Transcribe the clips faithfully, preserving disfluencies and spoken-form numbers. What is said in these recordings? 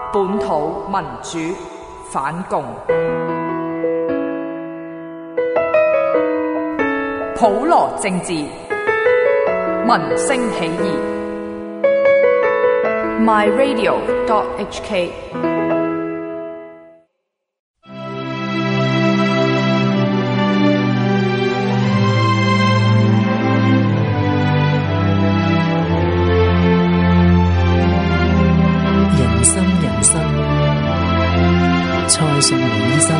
本土民主反共，普羅政治，民聲起義。My Radio dot H K。 人生人生，蔡淑梅醫生。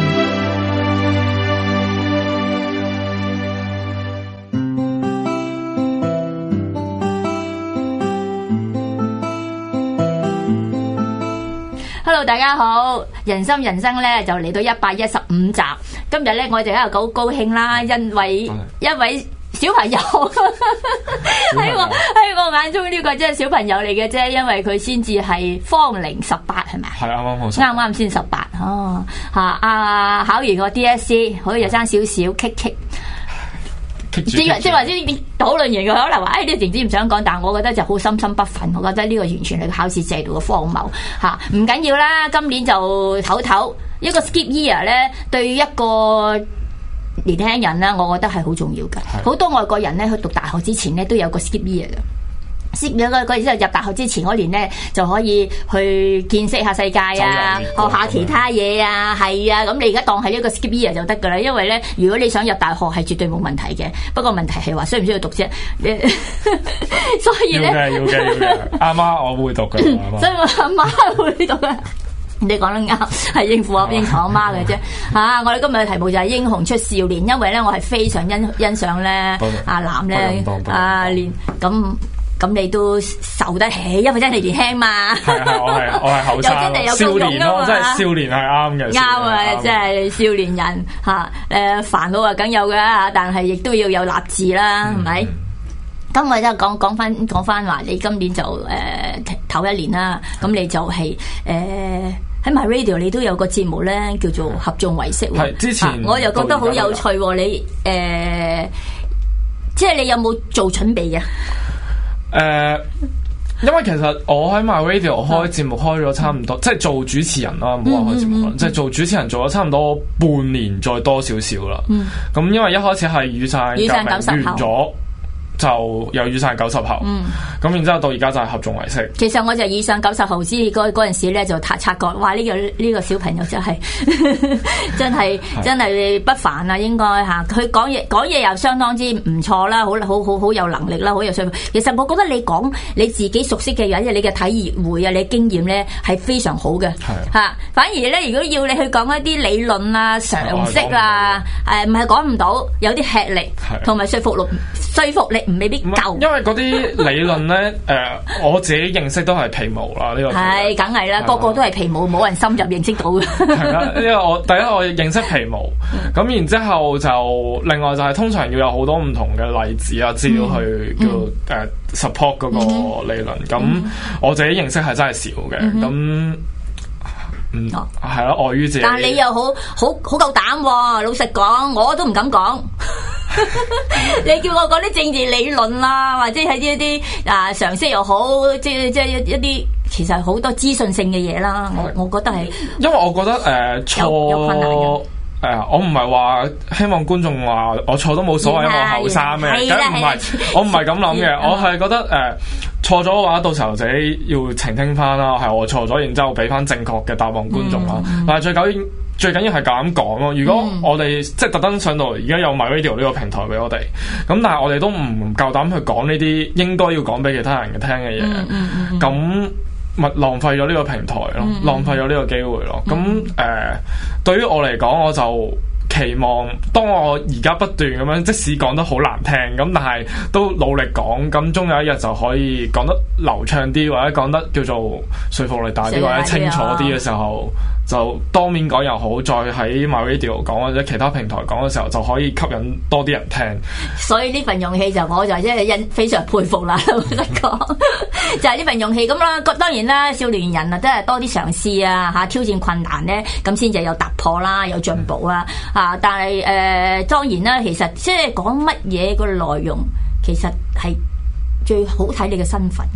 Hello， 大家好，人心人生咧就嚟到一百一十五集。今日咧我哋喺度好高興啦，因為一位小朋友喺我喺我眼中呢個真係小朋友嚟嘅啫，因為佢先至係芳齡十八，係咪？ 係啱啱好， 啱啱先十八哦嚇！啊，考完個 D S C， 好似又爭少少棘棘。即即係話先討論完佢可能話，誒呢個靜子唔想講，但係我覺得就好深深不忿。我覺得呢個完全係考試制度嘅荒謬嚇，唔緊要啦。今年就唞唞一個 skip year 咧，對於一個年輕人咧，我覺得係好重要嘅。好多外國人咧去讀大學之前咧都有個 skip year 嘅。skip 咗個嗰之後入大學之前嗰年咧就可以去見識下世界啊，學下其他嘢啊，係啊，咁你而家當係一個 skip year 就得噶啦，因為咧如果你想入大學係絕對冇問題嘅，不過問題係話需唔需要讀啫？所以咧， 要嘅要嘅要嘅，阿媽我會讀嘅， 所以我阿媽會讀嘅。你講得啱，係應付我應付我媽嘅啫嚇。我哋今日嘅題目就係英雄出少年，因為咧我係非常欣欣賞咧阿南咧阿連咁。咁你都受得起，因為真係年輕嘛。係係，我係我係後生， 又真係有少年咯，真係少年係啱嘅。 啱啊，即係少年人嚇。誒煩惱啊，梗有㗎，但係亦都要有立志啦，係咪？咁我就講講翻講翻話，你今年就誒頭一年啦，咁你就係誒喺 My Radio 你都有個節目咧，叫做合眾唯識。 係之前我又覺得好有趣喎，你誒即係你有冇做準備嘅？ 誒、呃，因為其實我喺 My Radio 開節目開咗差唔多，嗯、即係做主持人啦，唔好話開節目，嗯嗯嗯、即係做主持人做咗差唔多半年再多少少啦。咁、嗯、因為一開始係雨傘革命完咗。就有雨傘九十後，咁、嗯、然之後到而家就係合眾唯識。其實我就雨傘九十後之嗰嗰陣時咧，就察察覺，哇！呢、這個呢、這個小朋友真係真係真係不凡啊，應該嚇。佢講嘢講嘢又相當之唔錯啦，好好好好有能力啦，好有水平。其實我覺得你講你自己熟悉嘅嘢，你嘅體會啊，你嘅經驗咧係非常好嘅嚇。反而咧，如果要你去講一啲理論啊、常識啊，誒唔係講唔到，有啲吃力，同埋說服力，說服力。未必夠， 因為嗰啲理論咧，誒、呃，我自己認識都係皮毛啦。呢、這個係梗係啦，個個都係皮毛，冇人深入認識到嘅。 係啦，因為我第一我認識皮毛，咁、嗯、然之後就另外就係通常要有好多唔同嘅例子啊資料去叫誒、嗯呃、support 嗰個理論。咁、嗯、我自己認識係真係少嘅，咁、嗯。嗯，係咯、哦，礙於自己。 但係你又好好好夠膽喎，老實講，我都唔敢講。你叫我講啲政治理論啦，或者係一啲啊常識又好，即係即係一啲其實好多資訊性嘅嘢啦。我我覺得係， 因為我覺得誒、呃、錯有，有困難嘅。誒、呃，我唔係話希望觀眾話我錯都冇所謂，因為我後生咩，梗唔係，我唔係咁諗嘅，我係覺得誒錯咗嘅話，到時候自己要澄清翻啦，係我錯咗，然之後俾翻正確嘅答案觀眾啦。嗯、但係最緊最緊要係咁講咯。如果我哋、嗯、即係特登上到而家有 My Radio 呢個平台俾我哋，咁但係我哋都唔夠膽去講呢啲應該要講俾其他人嘅聽嘅嘢，咁、嗯。嗯嗯咪浪費咗呢個平台咯，嗯、浪費咗呢個機會咯。咁誒、嗯呃，對於我嚟講，我就期望當我而家不斷咁樣，即使講得好難聽，咁但係都努力講，咁終有一日就可以講得流暢啲，或者講得叫做說服力大啲，或者清楚啲嘅時候，就當面講又好，再喺 My Radio 講或者其他平台講嘅時候，就可以吸引多啲人聽。所以呢份勇氣就我就真係因非常佩服啦，老實講，就係呢份勇氣咁啦。當然啦，少年人啊，真係多啲嘗試啊，嚇挑戰困難咧，咁先至有突破啦，有進步啦，嚇、啊。但係誒、呃，當然啦，其實即係講乜嘢個內容，其實係最好睇你嘅身份。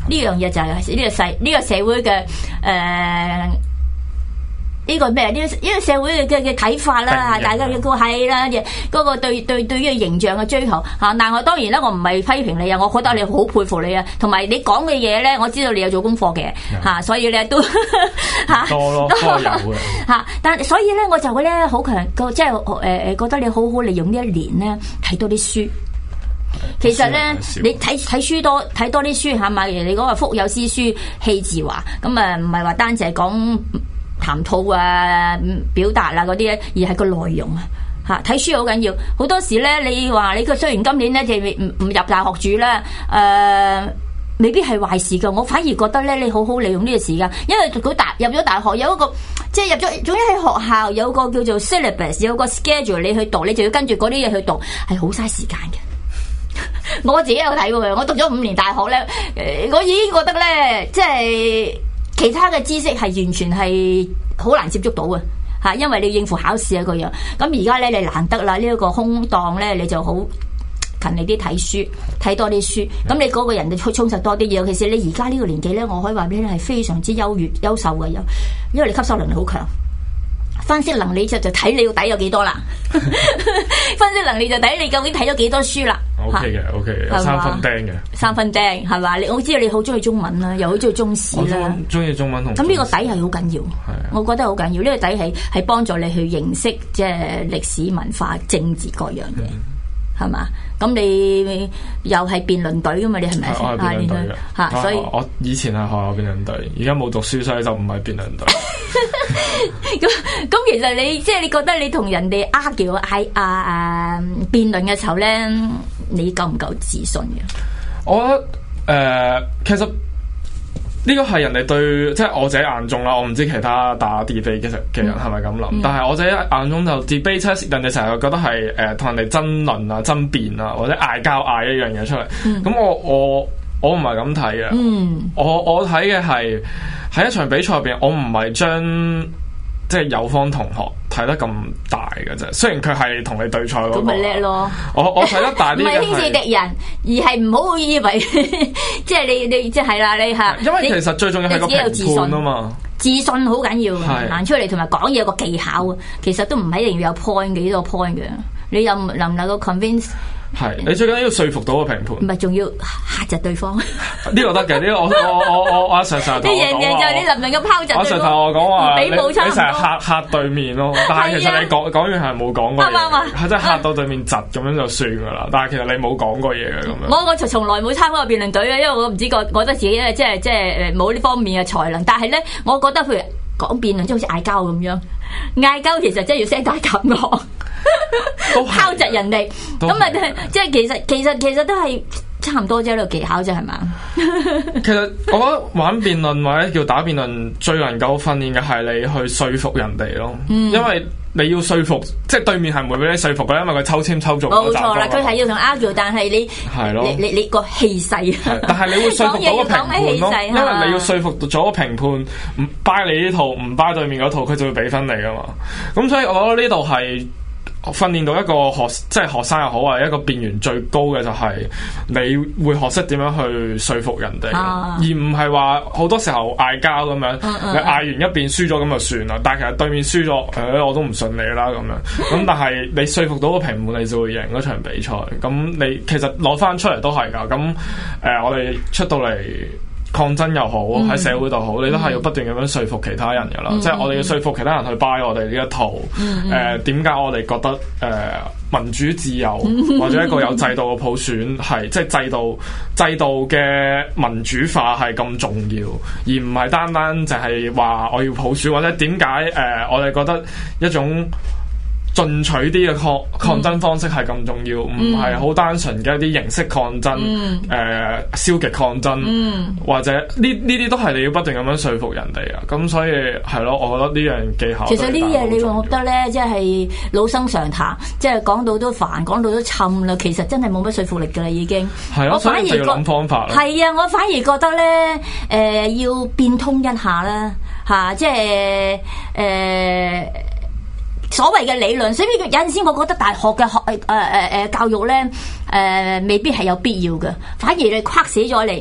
呢樣嘢就係呢個世呢、這個社會嘅誒。呃呢個咩？呢個呢個社會嘅嘅睇法啦，大家嘅個係啦，嗰、那個對對對於形象嘅追求嚇。但係我當然啦，我唔係批評你啊，我覺得你好佩服你啊。同埋你講嘅嘢咧，我知道你有做功課嘅嚇，所以咧都嚇多咯，都有嘅嚇。但所以咧，我就會咧好強個，即係誒誒覺得你好好利用呢一年咧睇多啲書。其實咧，你睇睇書多睇多啲書嚇嘛。你嗰個腹有詩書氣自華，咁啊唔係話單淨係講談吐啊、表達啊嗰啲咧，而係個內容啊嚇。睇書好緊要，好多時咧，你話你個雖然今年咧就唔唔入大學住啦，誒、呃、未必係壞事噶。我反而覺得咧，你好好利用呢個時間，因為佢大入咗大學有一個即係入咗，總之喺學校有個叫做 syllabus， 有個 schedule 你去讀，你就要跟住嗰啲嘢去讀，係好嘥時間嘅。我自己有睇過嘅，我讀咗五年大學咧，誒我已經覺得咧，即係。其他嘅知識係完全係好難接觸到嘅嚇，因為你要應付考試啊個樣。咁而家咧你難得啦，呢、這、一個空檔咧你就好勤力啲睇書，睇多啲書。咁你嗰個人就充實多啲嘢。尤其是你而家呢個年紀咧，我可以話俾你係非常之優越、優秀嘅，有因為你吸收能力好強。分析能力就就睇你個底有幾多啦，分析能力就睇你究竟睇咗幾多書啦。 O K 嘅，O K 嘅，有三分釘嘅， 三分釘係嘛？你我知道你好中意中文啦，又好中意中史啦， 中意中文同。 咁呢個底係好緊要，我覺得好緊要。呢、這個底係係幫助你去認識即係歷史、文化、政治各樣嘅。係嘛？咁你又係辯論隊噶嘛？你係咪？ 我係辯論隊嘅嚇，所以我以前係學校辯論隊，而家冇讀書，所以就唔係辯論隊。 咁咁，其實你即係你覺得你同人哋 argue 嗌啊啊辯論嘅時候咧，你夠唔夠自信嘅？ 我覺得誒、呃，其實。呢個係人哋對，即係我自己眼中啦。我唔知其他打 debate 嘅嘅人係咪咁諗，嗯、但係我自己眼中就 debate， 人哋成日覺得係誒同人哋爭論啊、爭辯啊，或者嗌交嗌一樣嘢出嚟。咁、嗯、我我我唔係咁睇嘅。嗯、我我睇嘅係喺一場比賽入邊，我唔係將即係友方同學睇得咁大嘅啫。雖然佢係同你對賽嗰個，咁咪叻咯。我我睇得大啲嘅係唔係輕視敵人，而係唔好以為即係你你即係啦，你嚇。因為其實最重要係個評判啊嘛。自信好緊要，行出嚟同埋講嘢有個技巧啊。其實都唔係一定要有 point 幾多 point 嘅。你又能唔能夠 convince？係，你最緊要說服到個評判，唔係仲要嚇窒對方。呢個得嘅，呢個我我我我我阿 Sir 成日同我講話，你贏贏就你能唔能夠拋窒？阿 Sir 同我講話，你你成日嚇嚇對面咯，但係其實你講講完係冇講過嘢，係真係嚇到對面窒咁樣就算噶啦。但係其實你冇講過嘢嘅咁樣。我我就從來冇參加過辯論隊嘅，因為我唔知覺覺得自己咧即係即係誒冇呢方面嘅才能。但係咧，我覺得譬如講辯論即係好似嗌交咁樣，嗌交其實真係要聲大夾惡。拋窒人哋，咁啊，即係其實其實其實都係差唔多啫，呢個技巧啫，係嘛？其實我覺得玩辯論或者叫打辯論，最能夠訓練嘅係你去說服人哋咯，嗯、因為你要說服，即係對面係唔會俾你說服嘅，因為佢抽籤抽中。冇錯啦，佢係要同 argue，但係你係咯，你你你個氣勢，但係你會說服到個評判咯，因為你要說服咗個評判，唔 buy 你呢套，唔 buy 對面嗰套，佢就會俾分你噶嘛。咁所以我覺得呢度係。訓練到一個學即係學生又好啊，一個辯員最高嘅就係你會學識點樣去說服人哋，啊、而唔係話好多時候嗌交咁樣，啊啊、你嗌完一邊輸咗咁就算啦。但係其實對面輸咗，誒、哎、我都唔信你啦咁樣。咁但係你說服到個評判，你就會贏嗰場比賽。咁你其實攞翻出嚟都係㗎。咁誒、呃，我哋出到嚟。抗爭又好，喺社會度好，嗯、你都係要不斷咁樣說服其他人噶啦，嗯、即係我哋要說服其他人去 buy 我哋呢一套。誒點解我哋覺得誒、呃、民主自由、嗯、或者一個有制度嘅普選係即係制度制度嘅民主化係咁重要，而唔係單單就係話我要普選，或者點解誒我哋覺得一種進取啲嘅抗抗爭方式係咁重要，唔係好單純嘅一啲形式抗爭，誒、嗯呃、消極抗爭，嗯、或者呢呢啲都係你要不斷咁樣說服人哋啊。咁所以係咯，我覺得呢樣技巧。其實呢啲嘢你覺得咧，即係老生常談，即係講到都煩，講到都沉啦。其實真係冇乜說服力㗎啦，已經。係咯，所以就要諗方法。係啊，我反而覺得咧，誒、呃、要變通一下啦，嚇、啊，即係誒。呃所謂嘅理論，所以有陣時我覺得大學嘅學誒誒誒教育咧誒、呃、未必係有必要嘅，反而你框死咗你。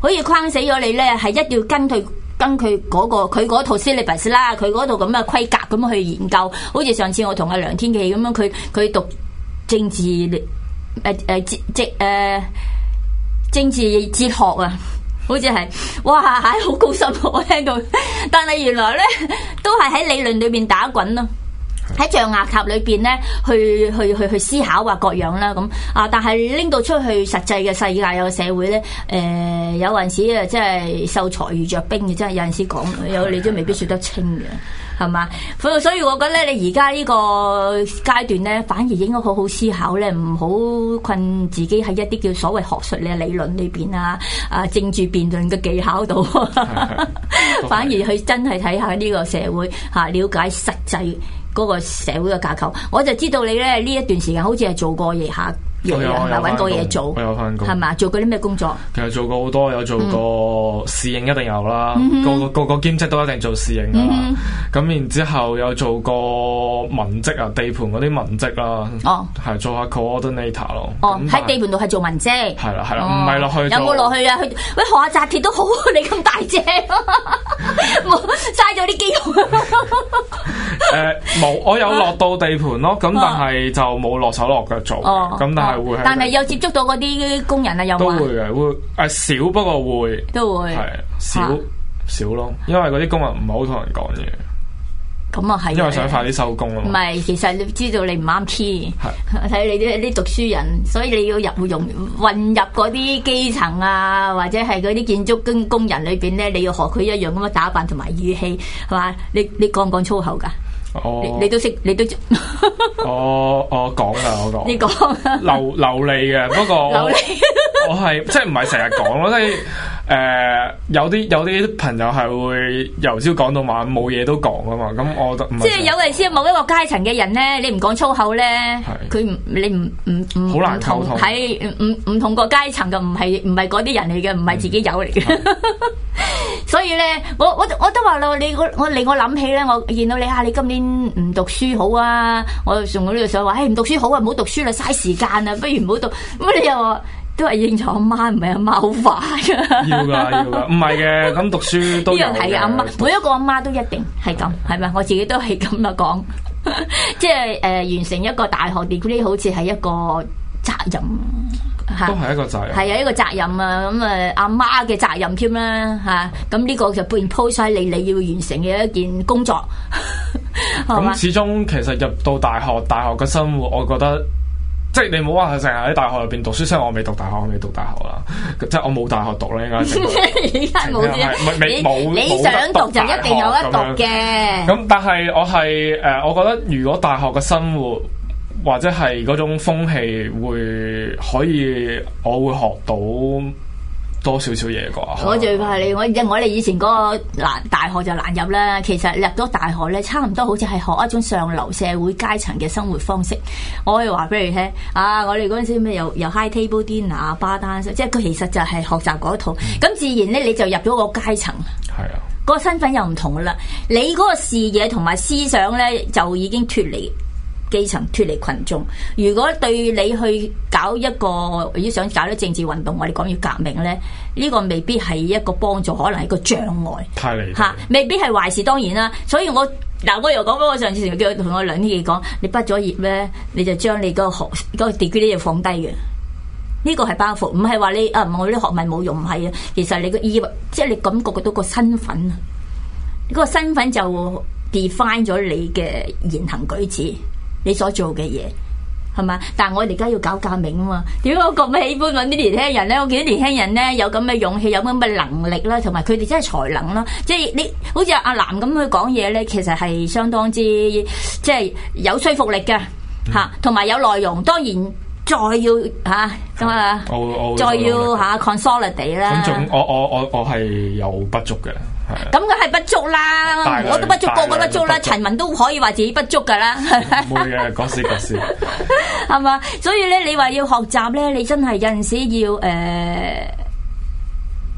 好似框死咗你咧，係一定要跟佢。跟佢嗰、嗰個佢嗰套 syllabus 啦，佢嗰套咁嘅規格咁去研究，好似上次我同阿梁天琦咁樣，佢佢讀政治誒誒哲誒政治哲學啊，好似係哇係好高深，我聽到，但係原來咧都係喺理論裏邊打滾咯。喺象牙塔裏邊咧，去去去去思考啊各樣啦咁啊，但係拎到出去實際嘅世界有個社會咧，誒、呃、有陣時啊，即係秀才遇着兵嘅，真係有陣時講，有你都未必說得清嘅，係嘛？所所以我覺得咧，你而家呢個階段咧，反而應該好好思考咧，唔好困自己喺一啲叫所謂學術嘅理論裏邊啊，啊政治辯論嘅技巧度，反而去真係睇下呢個社會嚇、啊，了解實際。嗰個社會嘅架構，我就知道你咧呢一段時間好似係做過嘢下嘢啊，係咪揾過嘢做？ 我有翻工， 係嘛？做過啲咩工作？ 其實做過好多，有做過侍應一定有啦，嗯、個個個個兼職都一定做侍應噶啦。咁、嗯、然之後有做過文職啊，地盤嗰啲文職啦，哦，係做下 coordinator 咯。 哦，喺地盤度係做文職。係啦係啦，唔係落去。有冇落去啊？去喂學下紮鐵都好，你咁大隻，冇嘥咗啲肌肉。 誒冇、呃，我有落到地盤咯，咁、哦、但係就冇落手落腳做，咁、哦、但係會係。 但係有接觸到嗰啲工人啊，有冇？ 都會嘅，會誒、呃、少，不過會都會係少、啊、少咯，因為嗰啲工人唔係好同人講嘢。 咁啊係， 因為想快啲收工咯。唔係，其實你知道你唔啱 key，睇你啲啲讀書人，所以你要入融混入嗰啲基層啊，或者係嗰啲建築工工人裏邊咧，你要學佢一樣咁嘅打扮同埋語氣，係嘛？你你講唔講粗口㗎？ 哦、 你, 你都識，你都我我講噶，我講。 你講流流利嘅，不過我我係即係唔係成日講咯，即係誒有啲有啲朋友係會由朝講到晚，冇嘢都講啊嘛。咁我即係有陣時某一個階層嘅人咧，你唔講粗口咧，佢唔你唔唔唔好難溝通， 喺唔唔同個階層嘅，唔係唔係嗰啲人嚟嘅，唔係自己友嚟嘅。所以咧，我我我都話咯，你我我令我諗起咧，我見到你啊，你今年唔讀書好啊，我就從我呢度想話，誒唔讀書好啊，唔好讀書啦，嘥時間啊，不如唔好讀。咁你又話都係應酬阿媽，唔係阿媽好煩噶。要噶要噶，唔係嘅，咁讀書都有嘅。呢樣係嘅，阿媽每一個阿媽都一定係咁，係咪？我自己都係咁樣講，即係誒、呃、完成一個大學 degree 好似係一個責任。 都係一個責任， 係啊，一個責任啊，咁啊阿媽嘅責任添啦，吓，咁呢個就變 post 晒你你要完成嘅一件工作。 咁始終其實入到大學，大學嘅生活，我覺得即係你唔好話係成日喺大學入邊讀書，雖然我未讀大學，我未讀大學啦，即係我冇大學讀啦，應該。而家冇啫，你你想讀就一定有得讀嘅。咁但係我係誒，我覺得如果大學嘅生活，或者係嗰種風氣會可以，我會學到多少少嘢啩。我最怕你，我我哋以前嗰個難大學就難入啦。其實入咗大學咧，差唔多好似係學一種上流社會階層嘅生活方式。我可以話俾你聽，啊，我哋嗰陣時咩又又 high table dinner、bar dance，即係佢其實就係學習嗰套。咁、嗯、自然咧，你就入咗個階層。係啊，嗰個身份又唔同噶啦。你嗰個視野同埋思想咧，就已經脫離基層，脫離群眾。如果對你去搞一個，如果想搞啲政治運動，我哋講要革命咧，呢、這個未必係一個幫助，可能係一個障礙。太離吓，未必係壞事，當然啦。所以我嗱，我又講翻我上次成日叫同我梁天琦講，你畢咗業咧，你就將你個學嗰、那個 degree 要放低嘅。呢、這個係包袱，唔係話你啊，我啲學問冇用，唔係啊。其實你個意，即係你感覺到個身份啊，嗰、那個身份就 define 咗你嘅言行舉止。你所做嘅嘢係嘛？但係我哋而家要搞革命啊嘛？點解我咁喜歡揾啲年輕人咧？我見啲年輕人咧有咁嘅勇氣，有咁嘅能力啦，同埋佢哋真係才能啦。即係你好似阿南咁去講嘢咧，其實係相當之即係有說服力嘅嚇，同埋、嗯、有內容。當然再要嚇咁啊，再要嚇 consolidate 啦。咁仲我我我我係有不足嘅。咁佢係不足啦，我都不足，個個不足啦。陳文都可以話自己不足噶啦。唔會嘅，講笑講笑，係嘛？所以咧，你話要學習咧，你真係有陣時要誒、呃，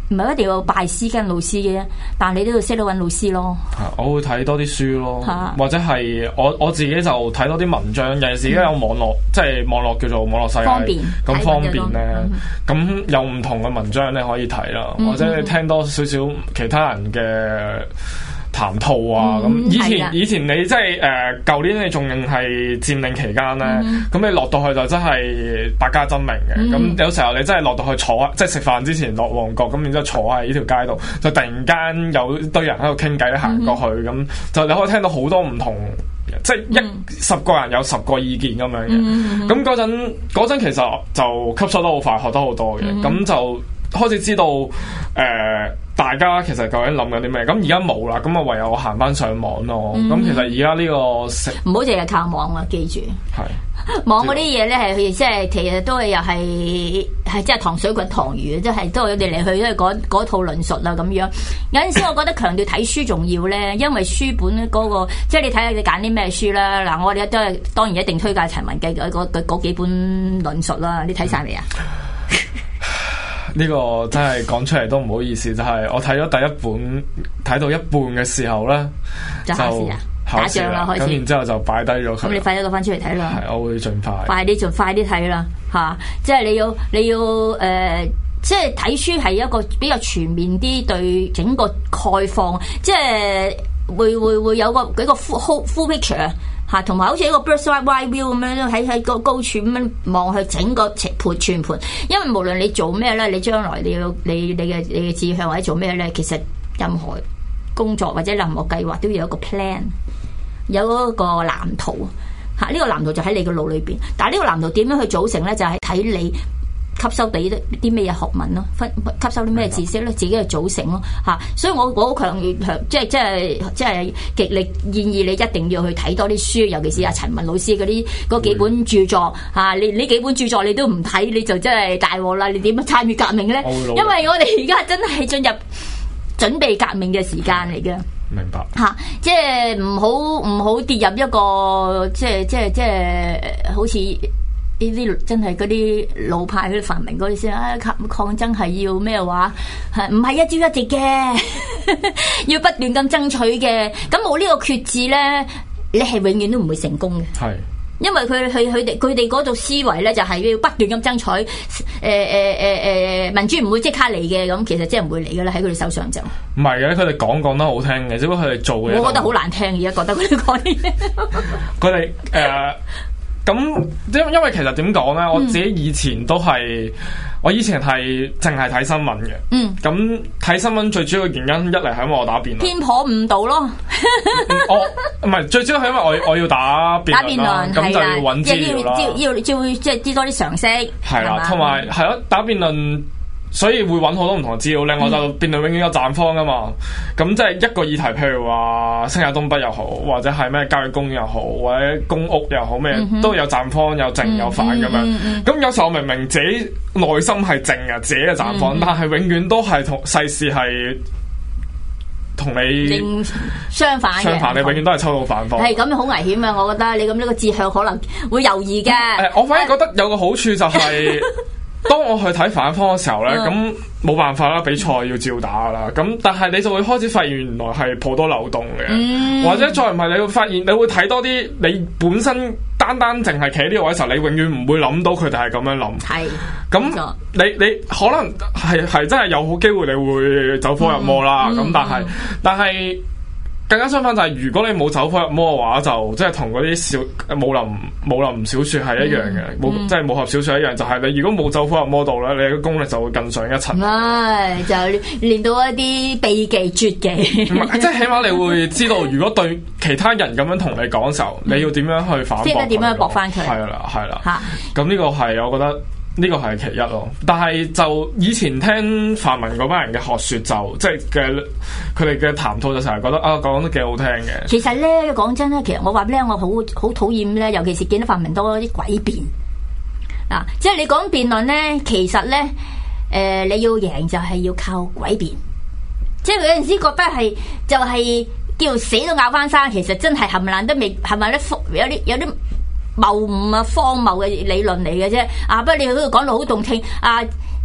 唔係一定要拜師跟老師嘅，但係你都要識得揾老師咯。 我會睇多啲書咯， 啊、 或者係我我自己就睇多啲文章。尤其是而家有網絡，嗯、即係網絡叫做網絡世界， 方便咁方便咧。咁、 嗯、 有唔同嘅文章你可以睇啦， 嗯、 或者你聽多少少其他人嘅談吐啊，咁、嗯、以前的以前你即係誒舊年你仲係佔領期間咧，咁、嗯、你落到去就真係百家爭鳴嘅。咁、嗯、有時候你真係落到去坐，即係食飯之前落旺角，咁然之後坐喺呢條街度，就突然間有堆人喺度傾偈行過去，咁、嗯、就你可以聽到好多唔同，即係一、嗯、十個人有十個意見咁樣嘅。咁嗰陣嗰陣其實就吸收得好快，學得好多嘅，咁、嗯、就開始知道誒。呃大家其實究竟諗緊啲咩？咁而家冇啦，咁啊唯有行翻上網咯。咁、嗯、其實而家呢個唔好淨係靠網啊，記住。係網嗰啲嘢咧，係即係其實都係又係係即係糖水滾糖魚，即係都係嚟嚟去去都係嗰套論述啦咁樣。有陣時我覺得強調睇書重要咧，因為書本嗰、嗰個即係你睇下你揀啲咩書啦。嗱，我哋都係當然一定推介陳文記嗰嗰嗰幾本論述啦。你睇晒未啊？ 呢個真係講出嚟都唔好意思，就係、是、我睇咗第一本，睇到一半嘅時候咧，就考試啊，打仗啦開始，咁然之後就擺低咗佢。咁你快啲攞翻出嚟睇啦。係，我會盡快。快啲就快啲睇啦，嚇、啊！即係你要你要誒、呃，即係睇書係一個比較全面啲對整個概況，即係會會會有個幾個 full full picture。嚇，同埋好似一個 bird's eye view 咁樣，喺喺個高處咁樣望去整個盤全盤。因為無論你做咩咧，你將來你要你你嘅你嘅志向或者做咩咧，其實任何工作或者任何計劃都要有一個 plan，有嗰個藍圖。嚇，呢個藍圖就喺你個腦裏邊。但係呢個藍圖點樣去組成咧？就係、是、睇你吸收到啲咩嘢學問咯，分吸收啲咩知識咧，自己去組成咯嚇。所以我我好強烈強，即係即係即係極力建議你一定要去睇多啲書，尤其是阿陳文老師嗰啲嗰幾本著作嚇。你呢幾本著作你都唔睇，你就真係大鑊啦！你點樣參與革命咧？因為我哋而家真係進入準備革命嘅時間嚟嘅。 明白嚇、啊，即係唔好唔好跌入一個即係即係即係好似。呢啲真係嗰啲老派嗰啲泛民嗰啲先啊，抗抗爭係要咩話？係唔係一朝一夕嘅？要不斷咁爭取嘅。咁冇呢個決志咧，你係永遠都唔會成功嘅。係，因為佢佢佢哋佢哋嗰度思維咧，就係要不斷咁爭取。誒誒誒誒，民主唔會即刻嚟嘅，咁其實即係唔會嚟嘅啦。喺佢哋手上就唔係嘅，佢哋講講得好聽嘅，只不過佢哋做嘅，我覺得好難聽。而家覺得佢哋講啲嘢，佢哋誒。咁因因為其實點講咧，我自己以前都係，我以前係淨係睇新聞嘅。嗯。咁睇新聞最主要嘅原因，一嚟係因為我打辯論。偏頗誤導咯。我唔係最主要係因為我我要打辯論啦，咁就要揾資料啦。要要要即係知多啲常識。係啦，同埋係咯，打辯論。所以會揾好多唔同嘅資料，另外就辯論永遠有站方噶嘛，咁即係一個議題，譬如話新界東北又好，或者係咩郊野公園又好，或者公屋又好，咩都有站方，有正有反咁樣。咁、嗯嗯嗯、有時候明明自己內心係正啊，自己嘅站方，嗯嗯、但係永遠都係同世事係同你相反嘅，相反你永遠都係抽到反方。係咁好危險啊！我覺得你咁呢個志向可能會猶豫嘅。誒，我反而覺得有個好處就係、是。當我去睇反方嘅時候咧，咁冇、嗯、辦法啦，比賽要照打啦。咁但係你就會開始發現原來係頗多漏洞嘅，嗯、或者再唔係你會發現，你會睇多啲你本身單單淨係企喺呢個位嘅時候，你永遠唔會諗到佢哋係咁樣諗。係咁那，你你可能係係真係有好機會你會走火入魔啦。咁、嗯嗯、但係但係。更加相反就係如果你冇走火入魔嘅話，就即係同嗰啲小武林武林小說係一樣嘅，冇、嗯、即係武俠小說一樣，就係、是、你如果冇走火入魔度咧，你嘅功力就會更上一層。唉，就練到一啲秘技絕技。唔係，即係起碼你會知道，如果對其他人咁樣同你講嘅時候，你要點樣去反駁？即係點樣駁翻佢？係啦，係啦。嚇！咁呢個係我覺得。呢個係其一咯，但係就以前聽泛民嗰班人嘅學説，就即係嘅佢哋嘅談吐就成日覺得啊講得幾好聽嘅。其實咧講真咧，其實我話咧，我好好討厭咧，尤其是見到泛民多啲詭辯嗱，即係你講辯論咧，其實咧誒、呃、你要贏就係要靠詭辯，即係有陣時覺得係就係、是、叫死都咬翻生，其實真係冚唪唥都未係咪咧？有啲有啲。謬誤啊，荒謬嘅理論嚟嘅啫。啊，不過你喺度講到好動聽。啊，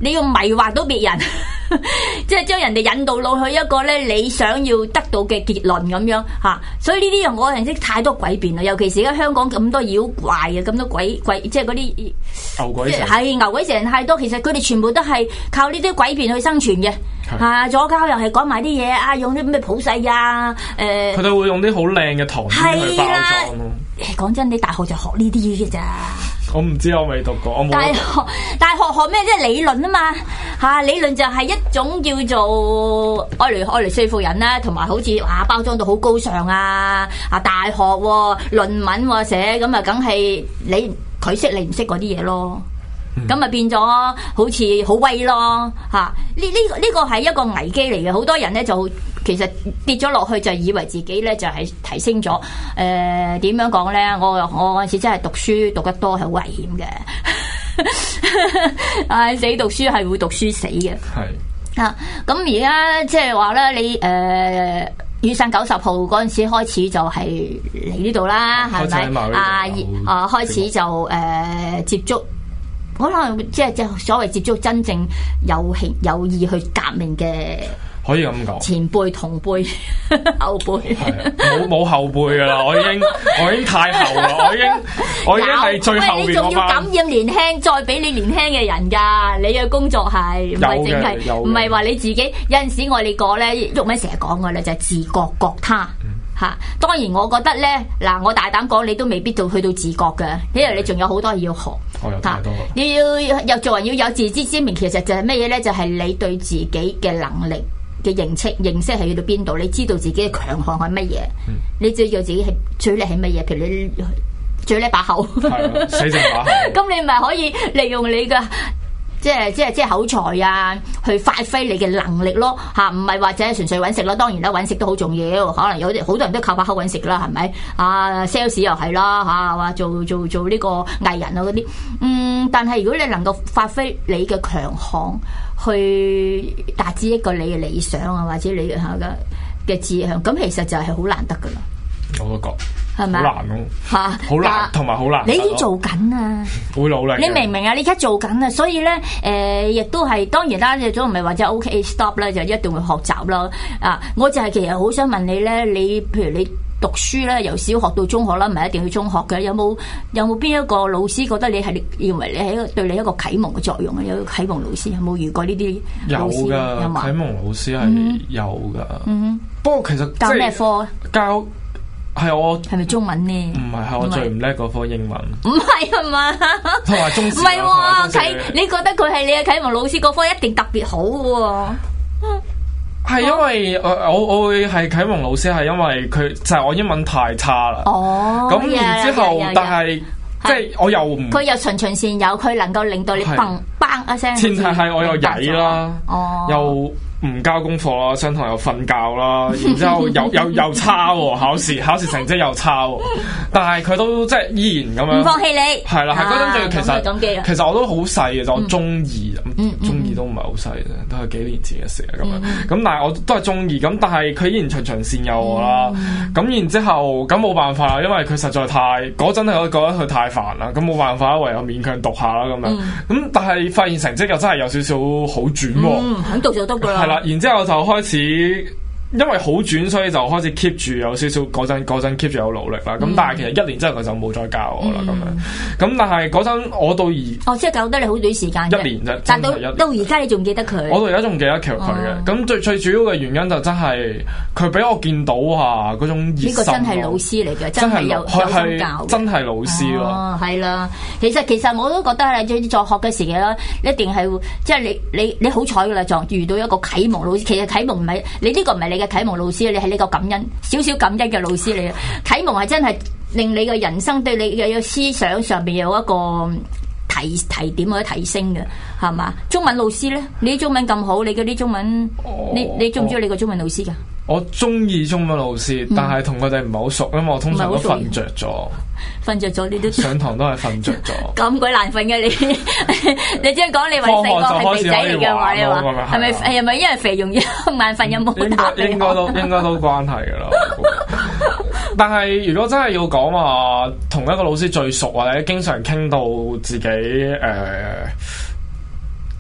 你要迷惑到別人。即係將人哋引導到去一個咧你想要得到嘅結論咁樣吓，所以呢啲人我認識太多詭辯啦，尤其是而家香港咁多妖怪啊，咁多鬼鬼，即係嗰啲牛鬼蛇， 係牛鬼蛇人太多，其實佢哋全部都係靠呢啲詭辯去生存嘅，吓左膠又係講埋啲嘢啊，用啲咩普世啊，誒、呃， 佢哋會用啲好靚嘅唐詩去包裝咯。 講真，你大學就學呢啲嘅咋？ 我唔知，我未讀過，我冇。 大學大學學咩？即係理論啊嘛，吓理論就係一種叫做愛嚟愛嚟說服人啦，同埋好似啊包裝到好高尚啊啊大學論、啊、文寫咁啊，梗係你佢識你唔識嗰啲嘢咯。咁咪、嗯、變咗好似好威咯嚇！呢呢個呢個係一個危機嚟嘅，好多人咧就其實跌咗落去就以為自己咧就係提升咗。誒、呃、點樣講咧？我我嗰陣時真係讀書讀得多係好危險嘅，啊死讀書係會讀書死嘅。係是啊，咁而家即係話咧，你誒、呃、雨傘九十號嗰陣時開始就係嚟呢度啦，係咪啊？啊開始就誒、呃、接觸。可能即係即係所謂接觸真正有興有意去革命嘅， 可以咁講，前輩同輩後輩， 冇冇後輩噶啦，我已經我已經太後啦，我已經我已經係最後邊嗰班。你仲要感染年輕，再俾你年輕嘅人噶，你嘅工作係唔係淨係唔係話你自己？有陣時我哋講咧，毓民成日講嘅咧就係自覺覺他。吓，當然我覺得咧，嗱，我大膽講，你都未必到去到自覺嘅，因為你仲有好多嘢要學。 我有太多。 你要又做人要有自知之明，其實就係乜嘢咧？就係、是、你對自己嘅能力嘅認識，認識係去到邊度？你知道自己嘅強項係乜嘢？嗯、你知道自己係最叻係乜嘢？譬如你最叻把口， 死剩把口。 咁你咪可以利用你嘅。即係即係即係口才啊，去發揮你嘅能力咯嚇，唔係或者純粹揾食咯。當然啦，揾食都好重要，可能有啲好多人都靠把口揾食啦，係咪啊 ？sales 又係啦嚇，話做做做呢個藝人啊嗰啲，嗯，但係如果你能夠發揮你嘅強項，去達至一個你嘅理想啊，或者你嘅嚇嘅嘅志向，咁其實就係好難得噶啦。 我都覺。 係咪好難咯， 吓， 好難，同埋好難。 你已經做緊啊， 會努力。 你明唔明啊？你而家做緊啊，所以咧，誒、呃，亦都係當然啦，亦都唔係話即係 OK stop 啦，就一定會學習啦。啊，我就係其實好想問你咧，你譬如你讀書咧，由小學到中學啦，唔係一定去中學嘅，有冇有冇邊一個老師覺得你係認為你係一個對你一個啟蒙嘅作用啊？有個啟蒙老師有冇遇過呢啲？ 有噶，啟蒙老師係有噶。嗯，不過其實教咩科？ 教。係我係咪中文呢？ 唔係，係我最唔叻嗰科英文。 唔係啊嘛， 同埋中史。 唔係喎，啟你覺得佢係你嘅啟蒙老師嗰科一定特別好嘅。 係因為我我我會係啟蒙老師，係因為佢就係我英文太差啦。哦，咁然之後，但係即係我又唔佢又循循善誘，佢能夠令到你砰砰一聲。 前提係我又曳啦，又。唔交功課啦，上堂又瞓覺啦，然之後又又又差喎，考試考試成績又差喎，但係佢都即係依然咁樣唔放棄你， 係啦，係嗰陣仲其實其實我都好細嘅，就我中二，中二都唔係好細啫，都係幾年前嘅事咁樣，咁但係我都係中二，咁但係佢依然循循善誘我啦，咁然之後咁冇辦法啦，因為佢實在太嗰陣係我覺得佢太煩啦，咁冇辦法唯有勉強讀下啦咁樣，咁但係發現成績又真係有少少好轉喎， 肯讀就得㗎啦。 然之後就開始，因為好轉，所以就開始 keep 住有少少嗰陣嗰陣 keep 住有努力啦。咁、嗯、但係其實一年之後佢就冇再教我啦。咁、嗯、樣，咁但係嗰陣我到而， 哦，即係教得你好短時間， 一年啫。 但到到而家你仲記得佢？ 我到而家仲記得佢嘅。咁、哦、最最主要嘅原因就真係佢俾我見到啊嗰種熱心。呢個真係老師嚟嘅，真係有有心教， 真係老師咯。 哦，係啦。其實其實我都覺得係在作學嘅時期啦，一定係即係你你你好彩噶啦，就遇到一個啟蒙老師。其實啟蒙唔係你呢個唔係你嘅啟蒙老師，你係呢個感恩少少感恩嘅老師嚟嘅。啟蒙係真係令你嘅人生對你嘅思想上邊有一個提提點或者提升嘅，係嘛？中文老師咧，你啲中文咁好，你嗰啲中文，哦、你你中唔中意你個中文老師噶？ 我中意中文老師，但係同佢哋唔係好熟，因為我通常都瞓着咗。 瞓着咗，你都上堂都係瞓着咗。 咁鬼難瞓嘅你，你即係講你話細個係肥仔嚟嘅話，你話係咪係咪因為肥容易眼瞓有冇打？ 應該都應該都關係噶啦。但係如果真係要講話，同一個老師最熟或者經常傾到自己誒。呃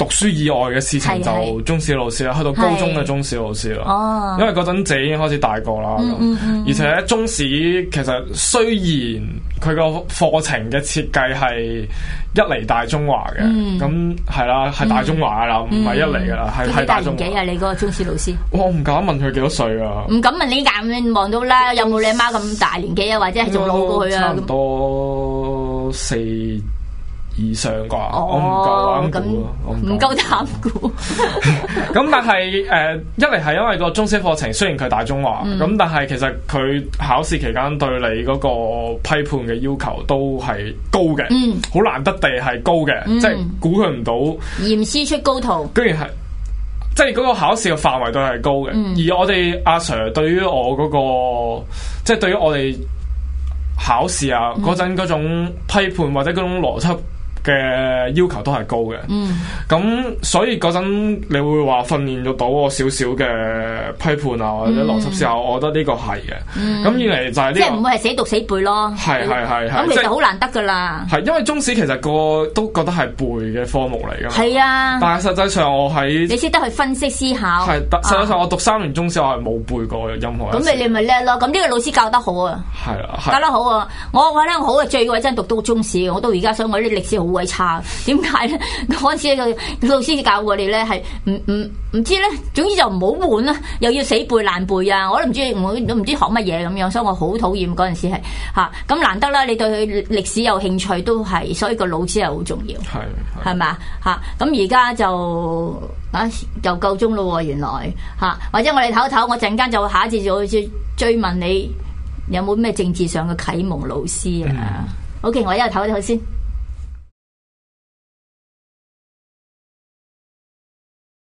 讀書以外嘅事情就中史老師啦，去到高中嘅中史老師啦。哦，因為嗰陣自己已經開始大個啦，咁、嗯嗯、而且中史其實雖然佢個課程嘅設計係一嚟大中華嘅，咁係啦，係大中華噶啦，唔係一嚟噶啦，係係大中華。幾大年紀啊？你嗰個中史老師？我唔敢問佢幾多歲啊！唔敢問你眼望到啦，有冇你阿媽咁大年紀啊？或者係仲老過佢啊？差唔多四以上啩，哦、我唔夠膽估，我唔夠膽估。咁但係誒、呃，一嚟係因為個中史課程雖然佢大中華，咁、嗯、但係其實佢考試期間對你嗰個批判嘅要求都係高嘅，好、嗯、難得地係高嘅，嗯、即係估佢唔到。嚴師出高徒，居然係即係嗰個考試嘅範圍都係高嘅。嗯、而我哋阿 Sir 對於我嗰、嗰個，即係對於我哋考試啊嗰陣嗰種批判或者嗰種邏輯嘅要求都係高嘅，咁、嗯、所以嗰陣你會話訓練咗到我少少嘅批判啊，或者邏輯思考，我覺得呢個係嘅。咁二嚟就係呢、這個，即係唔會係死讀死背咯。係係係係，咁其實好難得噶啦。係因為中史其實個都覺得係背嘅科目嚟噶嘛。係啊，但係實際上我喺你識得去分析思考。係，實際上我讀三年中史我係冇背過任何。咁你你咪叻咯？咁呢個老師教得好啊。係啊，教得好啊！我話咧好啊，最鬼真讀到中史，我到而家想我啲歷史好鬼差，點解咧？嗰陣時個老師教我哋咧係唔唔唔知咧，總之就唔好悶啦，又要死背爛背啊！我都唔知我都唔知學乜嘢咁樣，所以我好討厭嗰陣時係嚇。咁、啊、難得啦，你對佢歷史有興趣都係，所以個老師係好重要，係係嘛嚇？咁而家就啊又夠鐘咯喎，原來嚇、啊，或者我哋唞唞，我陣間就下一次就去追問你有冇咩政治上嘅啟蒙老師啊、嗯、？OK，我一係唞唞先。